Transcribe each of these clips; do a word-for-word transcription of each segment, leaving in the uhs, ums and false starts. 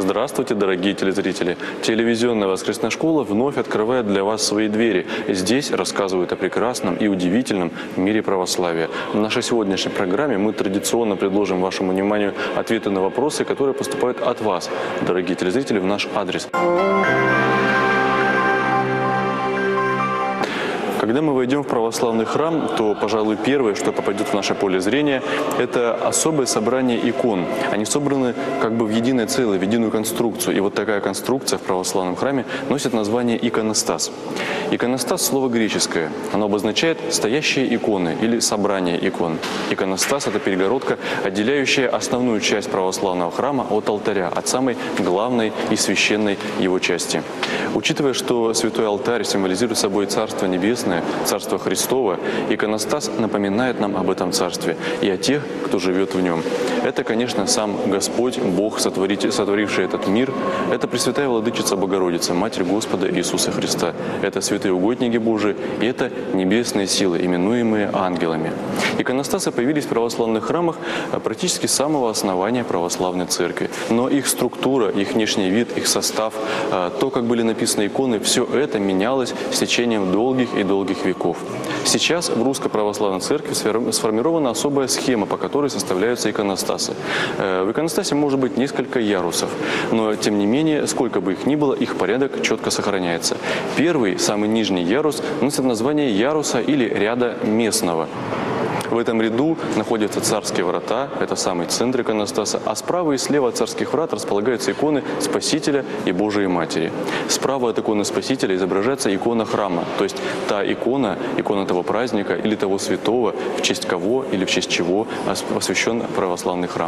Здравствуйте, дорогие телезрители! Телевизионная воскресная школа вновь открывает для вас свои двери. Здесь рассказывают о прекрасном и удивительном мире православия. В нашей сегодняшней программе мы традиционно предложим вашему вниманию ответы на вопросы, которые поступают от вас, дорогие телезрители, в наш адрес. Когда мы войдем в православный храм, то, пожалуй, первое, что попадет в наше поле зрения, это особое собрание икон. Они собраны как бы в единое целое, в единую конструкцию. И вот такая конструкция в православном храме носит название иконостас. Иконостас – слово греческое. Оно обозначает стоящие иконы или собрание икон. Иконостас – это перегородка, отделяющая основную часть православного храма от алтаря, от самой главной и священной его части. Учитывая, что святой алтарь символизирует собой Царство Небесное, Царство Христово, иконостас напоминает нам об этом Царстве и о тех, кто живет в нем. Это, конечно, сам Господь, Бог, сотворивший этот мир. Это Пресвятая Владычица Богородица, Матерь Господа Иисуса Христа. Это святые угодники Божии, и это небесные силы, именуемые ангелами. Иконостасы появились в православных храмах практически с самого основания православной церкви. Но их структура, их внешний вид, их состав, то, как были написаны иконы, все это менялось с течением долгих и долгих веков. Сейчас в Русской Православной Церкви сформирована особая схема, по которой составляются иконостасы. В иконостасе может быть несколько ярусов, но тем не менее, сколько бы их ни было, их порядок четко сохраняется. Первый, самый нижний ярус, носит название яруса или ряда местного. В этом ряду находятся царские врата, это самый центр иконостаса, а справа и слева от царских врат располагаются иконы Спасителя и Божией Матери. Справа от иконы Спасителя изображается икона храма, то есть та икона, икона того праздника или того святого, в честь кого или в честь чего освящен православный храм.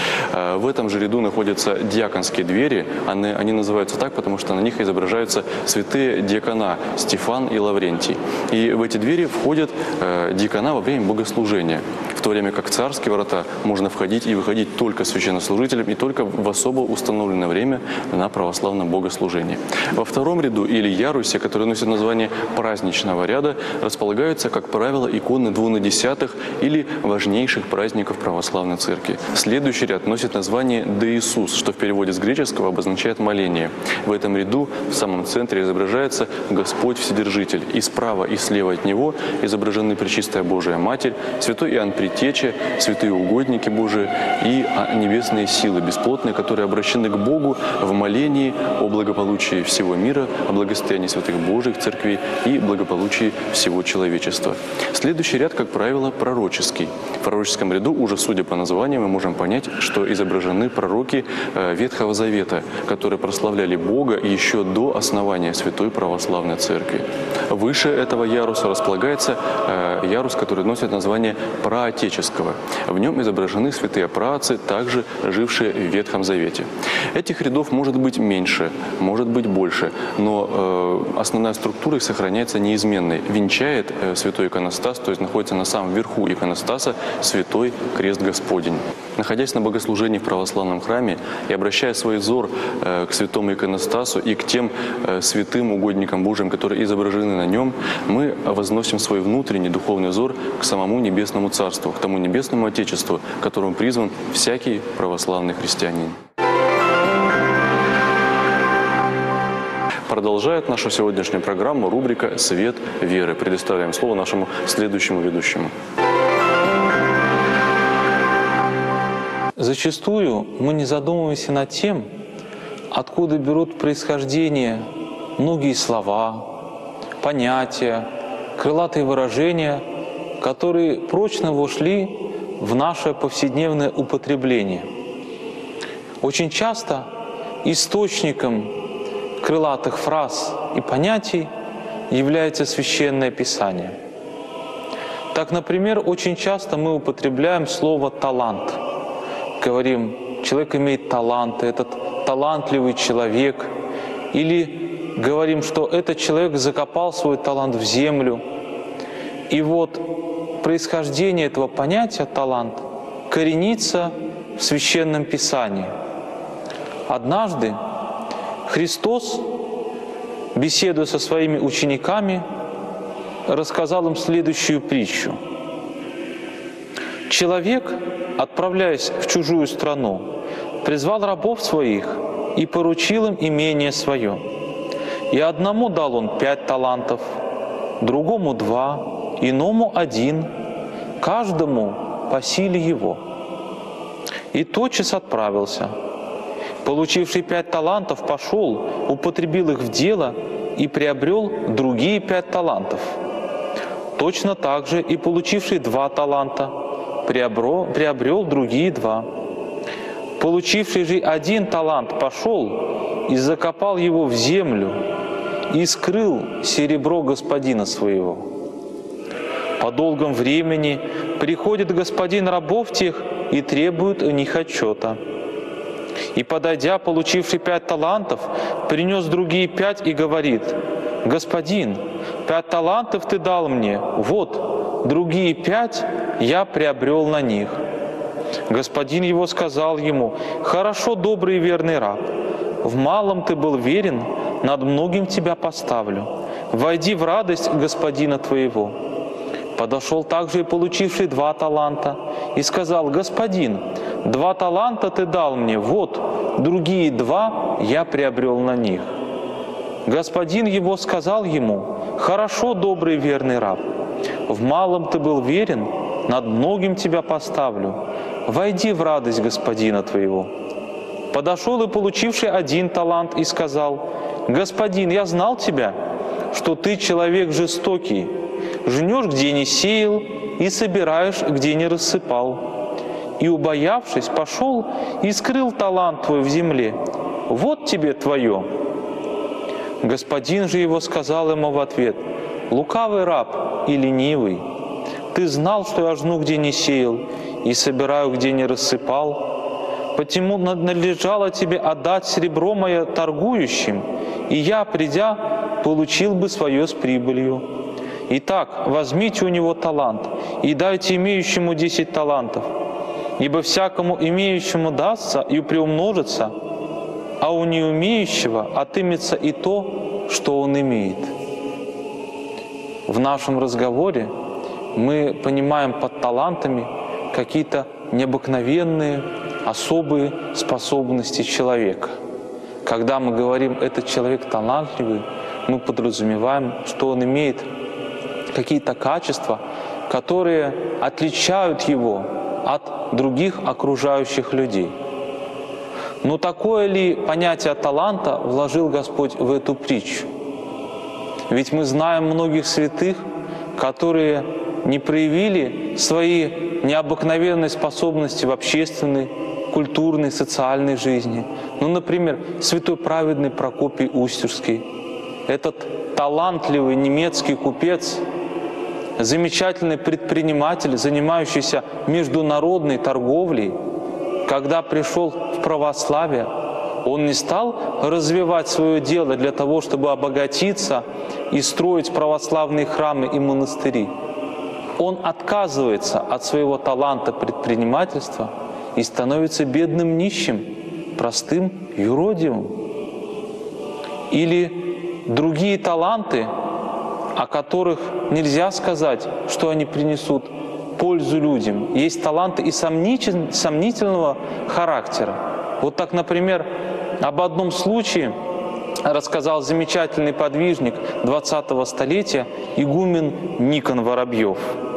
В этом же ряду находятся диаконские двери, они, они называются так, потому что на них изображаются святые диакона Стефан и Лаврентий. И в эти двери входят э, диакона во время богослужения. В то время как в царские врата можно входить и выходить только священнослужителям и только в особо установленное время на православном богослужении. Во втором ряду или ярусе, который носит название праздничного ряда, располагаются, как правило, иконы двунадесятых или важнейших праздников православной церкви. Следующий ряд носит название «Де Иисус», что в переводе с греческого обозначает моление. В этом ряду в самом центре изображается Господь Вседержитель, и справа и слева от него изображены Пречистая Божия Матерь, святой Иоанн Предтеча, святые угодники Божии и небесные силы бесплотные, которые обращены к Богу в молении о благополучии всего мира, о благосостоянии святых Божьих церквей и благополучии всего человечества. Следующий ряд, как правило, пророческий. В пророческом ряду, уже судя по названию, мы можем понять, что изображены пророки Ветхого Завета, которые прославляли Бога еще до основания Святой Православной Церкви. Выше этого яруса располагается ярус, который носит название праотеческого. В нем изображены святые праотцы, также жившие в Ветхом Завете. Этих рядов может быть меньше, может быть больше, но э, основная структура их сохраняется неизменной. Венчает э, святой иконостас, то есть находится на самом верху иконостаса, святой крест Господень. Находясь на богослужении в православном храме и обращая свой взор э, к святому иконостасу и к тем э, святым угодникам Божьим, которые изображены на нем, мы возносим свой внутренний духовный взор к самому Небесному Царству, к тому Небесному Отечеству, к которому призван всякий православный христианин. Продолжает нашу сегодняшнюю программу рубрика «Свет веры». Предоставляем слово нашему следующему ведущему. Зачастую мы не задумываемся над тем, откуда берут происхождение многие слова, понятия, крылатые выражения, которые прочно вошли в наше повседневное употребление. Очень часто источником крылатых фраз и понятий является Священное Писание. Так, например, очень часто мы употребляем слово «талант». Говорим, человек имеет талант, этот талантливый человек. Или говорим, что этот человек закопал свой талант в землю. И вот происхождение этого понятия «талант» коренится в Священном Писании. Однажды Христос, беседуя со своими учениками, рассказал им следующую притчу. Человек, отправляясь в чужую страну, призвал рабов своих и поручил им имение свое. И одному дал он пять талантов, другому два, иному один, каждому по силе его. И тотчас отправился. Получивший пять талантов пошел, употребил их в дело и приобрел другие пять талантов. Точно так же и получивший два таланта приобрел, приобрел другие два. Получивший же один талант пошел и закопал его в землю и скрыл серебро господина своего. По долгом времени приходит господин рабов тех и требует у них отчета. И, подойдя, получивший пять талантов, принес другие пять и говорит: «Господин, пять талантов ты дал мне, вот, другие пять я приобрел на них». Господин его сказал ему: «Хорошо, добрый и верный раб, в малом ты был верен, над многим тебя поставлю. Войди в радость господина твоего». Подошел также и получивший два таланта и сказал: «Господин, два таланта ты дал мне, вот, другие два я приобрел на них». Господин его сказал ему: «Хорошо, добрый и верный раб, в малом ты был верен, над многим тебя поставлю. Войди в радость господина твоего». Подошел и получивший один талант и сказал: «Господин, я знал тебя, что ты человек жестокий, жнешь, где не сеял, и собираешь, где не рассыпал. И, убоявшись, пошел и скрыл талант твой в земле. Вот тебе твое». Господин же его сказал ему в ответ: «Лукавый раб и ленивый, ты знал, что я жну, где не сеял, и собираю, где не рассыпал. Посему надлежало тебе отдать серебро мое торгующим, и я, придя, получил бы свое с прибылью. Итак, возьмите у него талант и дайте имеющему десять талантов, ибо всякому имеющему дастся и приумножится, а у неумеющего отымется и то, что он имеет». В нашем разговоре мы понимаем под талантами какие-то необыкновенные, особые способности человека. Когда мы говорим «этот человек талантливый», мы подразумеваем, что он имеет какие-то качества, которые отличают его от других окружающих людей. Но такое ли понятие таланта вложил Господь в эту притчу? Ведь мы знаем многих святых, которые не проявили свои необыкновенные способности в общественной, культурной, социальной жизни. Ну, например, святой праведный Прокопий Устерский, этот талантливый немецкий купец, замечательный предприниматель, занимающийся международной торговлей, когда пришел в православие, он не стал развивать свое дело для того, чтобы обогатиться и строить православные храмы и монастыри. Он отказывается от своего таланта предпринимательства и становится бедным нищим, простым юродивым. Или другие таланты, о которых нельзя сказать, что они принесут пользу людям. Есть таланты и сомнительного характера. Вот так, например, об одном случае рассказал замечательный подвижник двадцатого столетия игумен Никон Воробьев.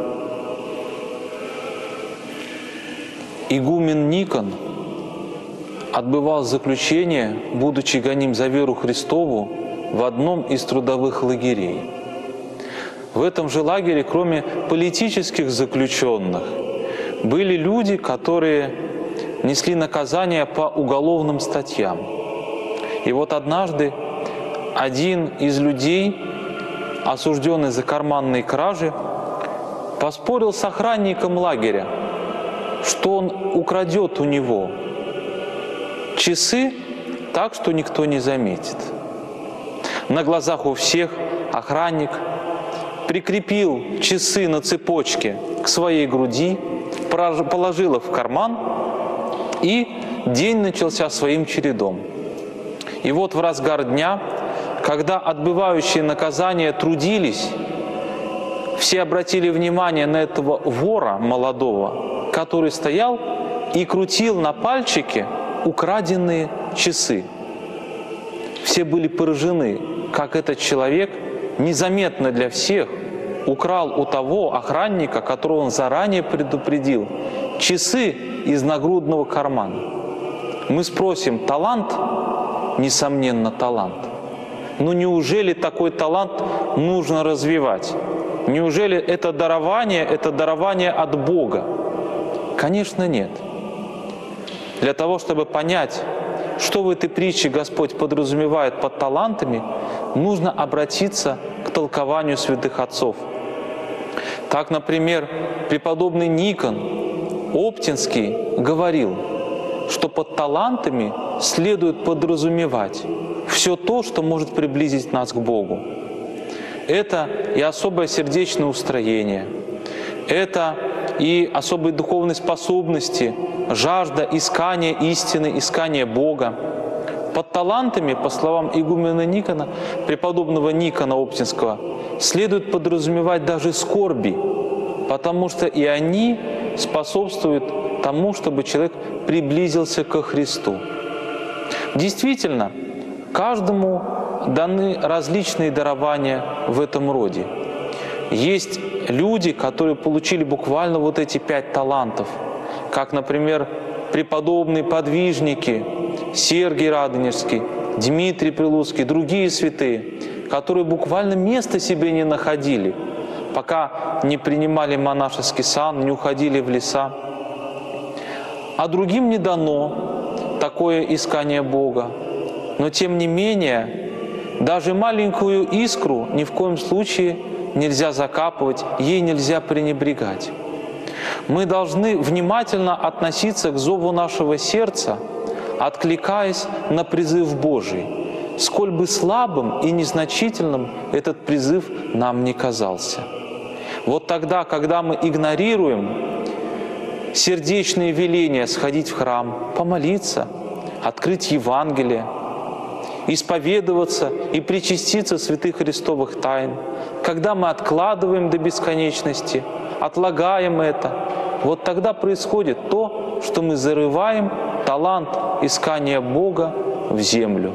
Игумен Никон отбывал заключение, будучи гоним за веру Христову, в одном из трудовых лагерей. В этом же лагере, кроме политических заключенных, были люди, которые несли наказание по уголовным статьям. И вот однажды один из людей, осужденный за карманные кражи, поспорил с охранником лагеря, что он украдет у него часы так, что никто не заметит. На глазах у всех охранник прикрепил часы на цепочке к своей груди, положил их в карман, и день начался своим чередом. И вот в разгар дня, когда отбывающие наказание трудились, все обратили внимание на этого вора молодого, который стоял и крутил на пальчике украденные часы. все были поражены, как этот человек незаметно для всех украл у того охранника, которого он заранее предупредил, часы из нагрудного кармана. Мы спросим, талант? Несомненно, талант. Но неужели такой талант нужно развивать? Неужели это дарование, это дарование от Бога? Конечно, нет. Для того, чтобы понять, что в этой притче Господь подразумевает под талантами, нужно обратиться к толкованию святых отцов. Так, например, преподобный Никон Оптинский говорил, что под талантами следует подразумевать все то, что может приблизить нас к Богу. Это и особое сердечное устроение, это и особые духовные способности, жажда искания истины, искания Бога. Под талантами, по словам игумена Никона, преподобного Никона Оптинского, следует подразумевать даже скорби, потому что и они способствуют тому, чтобы человек приблизился ко Христу. Действительно, каждому даны различные дарования в этом роде. Есть люди, которые получили буквально вот эти пять талантов, как, например, преподобные подвижники Сергий Радонежский, Дмитрий Прилуцкий, другие святые, которые буквально места себе не находили, пока не принимали монашеский сан, не уходили в леса. А другим не дано такое искание Бога. Но тем не менее, даже маленькую искру ни в коем случае нельзя закапывать, ей нельзя пренебрегать. Мы должны внимательно относиться к зову нашего сердца, откликаясь на призыв Божий, сколь бы слабым и незначительным этот призыв нам не казался. Вот тогда, когда мы игнорируем сердечные веления сходить в храм, помолиться, открыть Евангелие, исповедоваться и причаститься святых христовых тайн, когда мы откладываем до бесконечности, отлагаем это, вот тогда происходит то, что мы зарываем талант искания Бога в землю.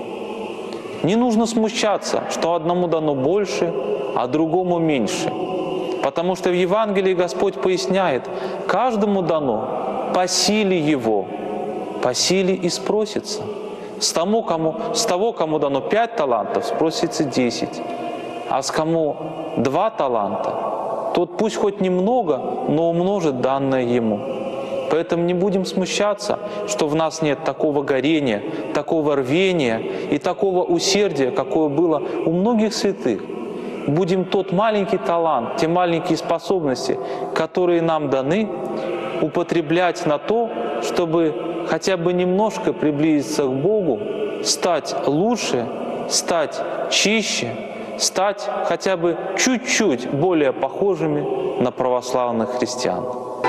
Не нужно смущаться, что одному дано больше, а другому меньше. Потому что в Евангелии Господь поясняет, каждому дано по силе его, по силе и спросится. С, тому, кому, с того, кому дано пять талантов, спросится десять, а с кому два таланта, тот пусть хоть немного, но умножит данное ему. Поэтому не будем смущаться, что в нас нет такого горения, такого рвения и такого усердия, какое было у многих святых. Будем тот маленький талант, те маленькие способности, которые нам даны, употреблять на то, чтобы хотя бы немножко приблизиться к Богу, стать лучше, стать чище, стать хотя бы чуть-чуть более похожими на православных христиан.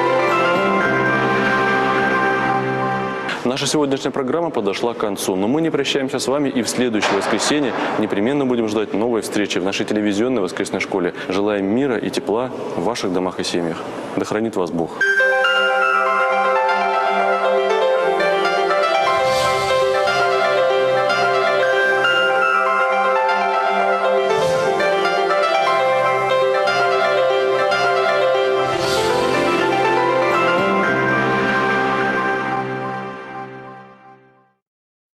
Наша сегодняшняя программа подошла к концу, но мы не прощаемся с вами и в следующее воскресенье непременно будем ждать новой встречи в нашей телевизионной воскресной школе. Желаем мира и тепла в ваших домах и семьях. Да хранит вас Бог!